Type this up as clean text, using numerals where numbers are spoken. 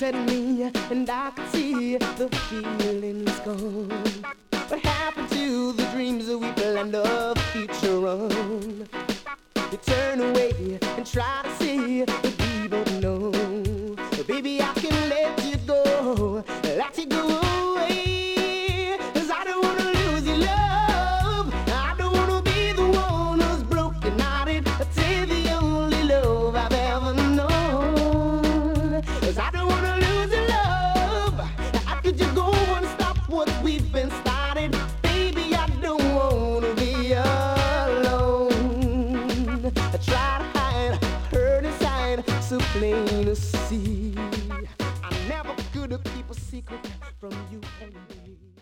at me and I can see the feeling's gone. What happened to the dreams that we planned a future on? You turn away and try to see what we both know. But baby, I can let you go away. 'Cause I don't wanna lose your love. I don't wanna be the one who's broken hearted. It's the only love I've ever known. 'Cause I don't wanna lose your love. How could you go and stop what we've been started? Baby, I don't wanna be alone. I try to hide, hurt inside, so plain to see. I never could keep a secret from you and me.